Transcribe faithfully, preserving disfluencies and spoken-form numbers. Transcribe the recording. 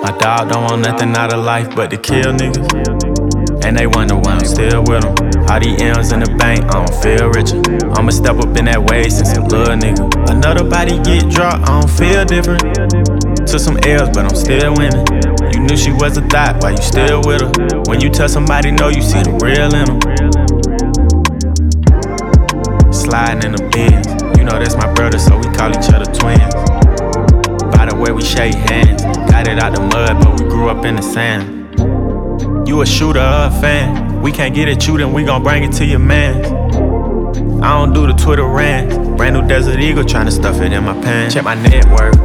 My dog don't want nothing out of life but to kill niggas. And they wonder why I'm still with them. All these M's in the bank, I don't feel richer. I'ma step up in that way since a little nigga. Another body get dropped, I don't feel different. Took some L's, but I'm still winning. You knew she was a thot, why you still with her? When you tell somebody no, you see the real in them. Sliding in the Benz, you know that's my brother, so we call each other twins. By the way we shake hands, got it out the mud, but we grew up in the sand. You a shooter or a fan? We can't get at you, then we gon' bring it to your man. I don't do the Twitter rant. Brand new Desert Eagle, tryna stuff it in my pants. Check my net worth.